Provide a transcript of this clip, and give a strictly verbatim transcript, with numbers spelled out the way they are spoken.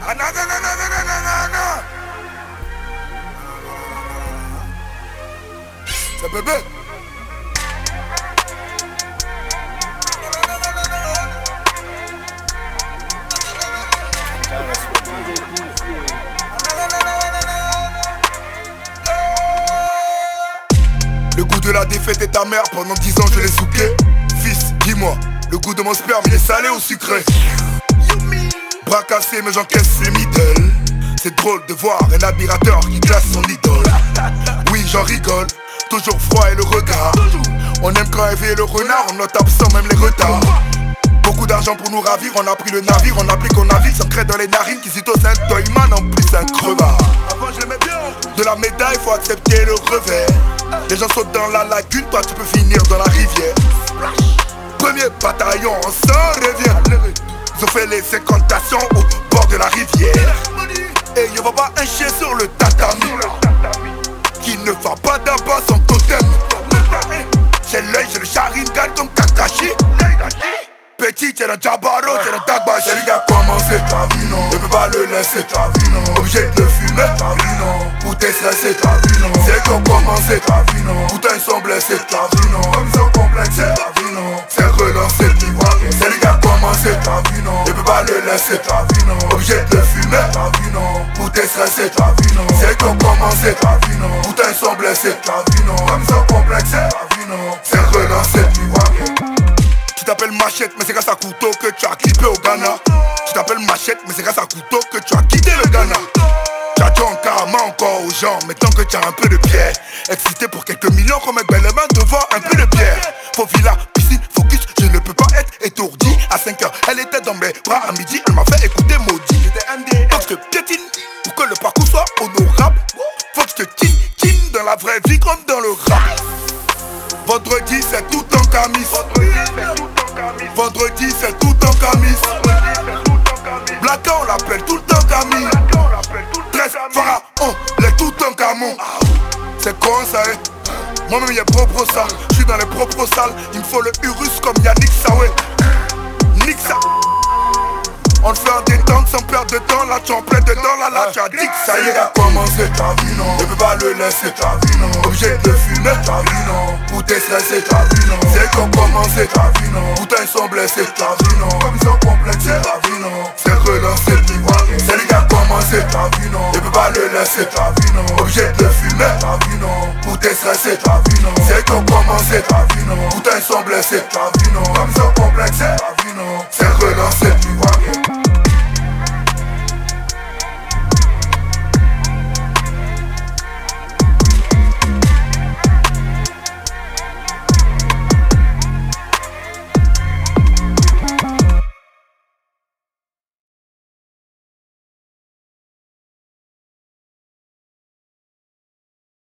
Ah non, non, non, non, non, non, non, non, non. C'est bébé. Le goût de la défaite est ta mère, pendant dix ans je l'ai souqué. Fils, dis-moi, le goût de mon sperme il est salé ou sucré? Bras cassés mais j'encaisse les middle. C'est drôle de voir un admirateur qui classe son idole. Oui j'en rigole, toujours froid et le regard. On aime quand éveiller le renard, on note absent même les retards. Beaucoup d'argent pour nous ravir, on a pris le navire, on applique qu'on navigue, ça crée dans les narines, qui cito c'est un toyman en plus un crevard. Avant je l'aimais bien. De la médaille faut accepter le revers. Les gens sautent dans la lagune, toi tu peux finir dans la rivière. Premier bataillon, on s'en revient. Ils ont fait les incantations au bord de la rivière. Et il va pas un chien sur le tatami qui ne va pas d'abord son totem. J'ai l'œil, j'ai le Sharingan comme Kakashi. Petit, t'es un Jabaro, t'es un Tagba. C'est lui qui a commencé ta vie, non. Ne peux pas le laisser, ta vie, non. Obligé de le fumer, ta vie, non. Ou t'es stressé, ta vie, non. C'est qui ont commencé ta vie, non. Putain, ils sont blessés, ta vie, non. Comme ils sont complexés, ta vie, non. C'est relancer, tu vois. C'est lui qui a commencé ta vie, non. Ne peux pas le laisser, ta vie, non. Obligé de le fumer, ta vie, non. Ou t'es stressé, ta vie, non. C'est qui ont commencé ta vie, non. Putain, ils sont blessés, ta vie, non. Comme ils sont complexés, ta vie, non. C'est relancer, tu vois. Tu t'appelles Machette, mais c'est grâce à couteau que tu as clippé au Ghana. Tu t'appelles Machette, mais c'est grâce à couteau que tu as quitté le Ghana. Tu as dit en karma encore aux gens, mais tant que tu as un peu de pierre. Excité pour quelques millions, comme un bel main devant un peu de pierre. Faut villa, piscine, focus, je ne peux pas être étourdi. À cinq heures, elle était dans mes bras à midi, elle m'a fait écouter maudit. Donc je te piétine, pour que le parcours soit honorable. Faut que je te tine, tine dans la vraie vie comme dans le rap. Vendredi c'est tout en camis. Vendredi c'est tout en camis. Blacka on l'appelle tout le temps Camille. treize pharaons, les tout en camon. C'est con ça eh. Moi-même y'a propre ça. J'suis dans les propres salles. Il me faut le Urus comme Yannick Sawé. Nick ça. On le fait en détente sans perdre de temps. Là tu en plein dedans, là là tu as dit que ça y est. A commencé ta vie non. Ne peux pas le laisser ta vie non. Obligé de le fumer ta vie non. Ou t'es stressé ta vie non. C'est qu'on commencé ta vie non. Putain ils sont blessés ta vie non. Comme ils sont complexés ta vie non. C'est relancer tu vois. C'est lui qui a commencé ta vie non. Ne peux pas le laisser ta vie non. Obligé de le fumer ta vie non. Ou t'es stressé ta vie non. C'est qu'on commencé ta vie non. Putain ils sont blessés ta vie non. Comme ils sont complexés ta vie non. C'est relancer tu vois.